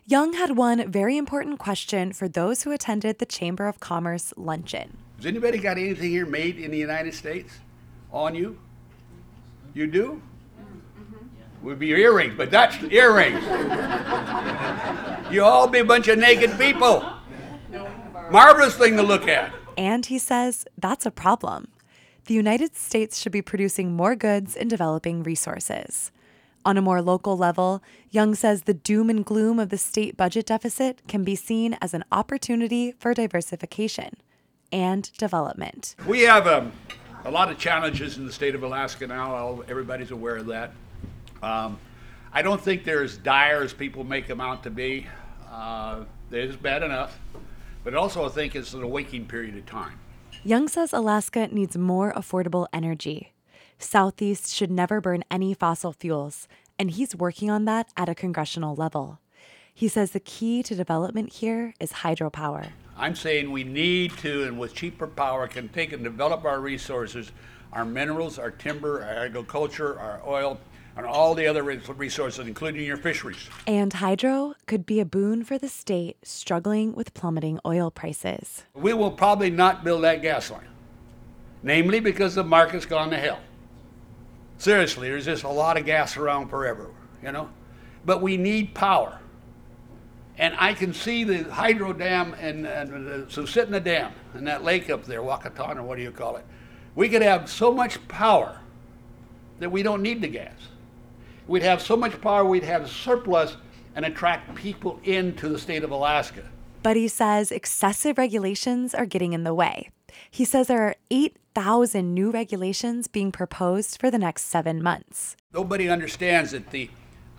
Young had one very important question for those who attended the Chamber of Commerce luncheon. Has anybody got anything here made in the United States on you? You do? Would be your earrings, but that's earrings. You all be a bunch of naked people. Marvelous thing to look at. And he says that's a problem. The United States should be producing more goods and developing resources. On a more local level, Young says the doom and gloom of the state budget deficit can be seen as an opportunity for diversification and development. We have a lot of challenges in the state of Alaska now. Everybody's aware of that. I don't think they're as dire as people make them out to be. It's bad enough. But also I think it's an awakening period of time. Young says Alaska needs more affordable energy. Southeast should never burn any fossil fuels, and he's working on that at a congressional level. He says the key to development here is hydropower. I'm saying we need to, and with cheaper power, can take and develop our resources, our minerals, our timber, our agriculture, our oil, and all the other resources, including your fisheries. And hydro could be a boon for the state struggling with plummeting oil prices. We will probably not build that gas line, namely because the market's gone to hell. Seriously, there's just a lot of gas around forever, But we need power. And I can see the hydro dam and Susitna Dam and that lake up there, Wakatan, or what do you call it? We could have so much power that we don't need the gas. We'd have so much power, we'd have surplus and attract people into the state of Alaska. But he says excessive regulations are getting in the way. He says there are 8,000 new regulations being proposed for the next 7 months. Nobody understands that the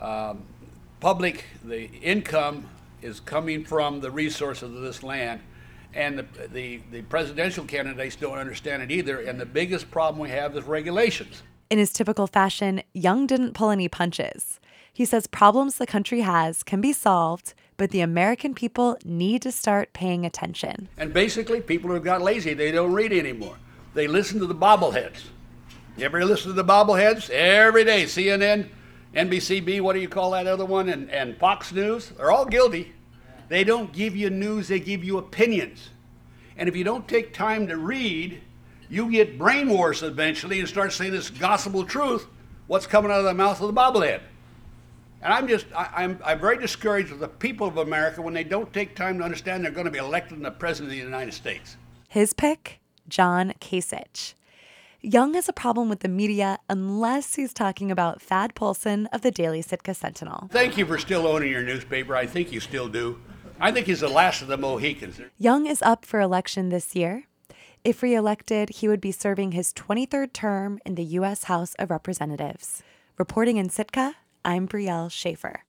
income is coming from the resources of this land, and the presidential candidates don't understand it either, and the biggest problem we have is regulations. In his typical fashion, Young didn't pull any punches. He says problems the country has can be solved, but the American people need to start paying attention. And basically, people who got lazy, they don't read anymore. They listen to the bobbleheads. You ever listen to the bobbleheads? Every day, CNN, NBCB, what do you call that other one, and Fox News, they're all guilty. They don't give you news, they give you opinions. And if you don't take time to read, you get brainwashed eventually and start saying this gospel truth, what's coming out of the mouth of the bobblehead. And I'm very discouraged with the people of America when they don't take time to understand they're going to be elected the president of the United States. His pick, John Kasich. Young has a problem with the media unless he's talking about Thad Polson of the Daily Sitka Sentinel. Thank you for still owning your newspaper. I think you still do. I think he's the last of the Mohicans. Young is up for election this year. If re-elected, he would be serving his 23rd term in the U.S. House of Representatives. Reporting in Sitka, I'm Brielle Schaefer.